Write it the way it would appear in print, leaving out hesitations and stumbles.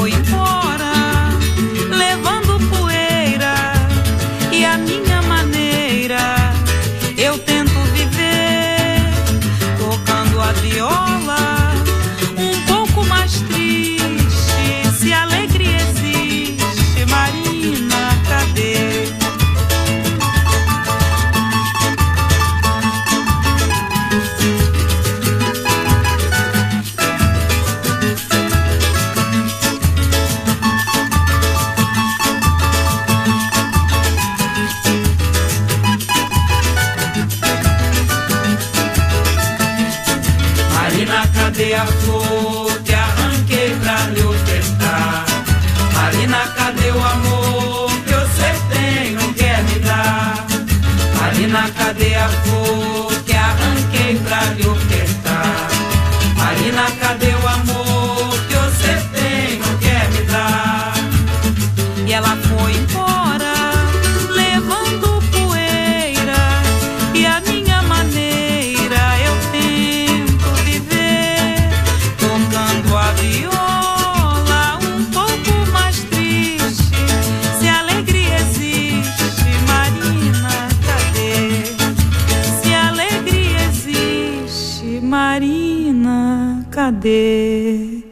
foi embora, levando poeira, e a minha maneira eu tento viver, tocando a viola, um pouco mais triste. Se a alegria existe, Marina, cadê? Cadê a flor que arranquei pra lhe ofertar? Marina, cadê o amor que você tem, não quer me dar? Marina, cadê a flor que arranquei pra lhe ofertar? Marina, cadê o amor que você tem, não quer me dar? E ela foi embora, levando poeira, e a minha maneira eu tento viver, tocando a viola, um pouco mais triste. Se a alegria existe, Marina, cadê? Se a alegria existe, Marina, cadê?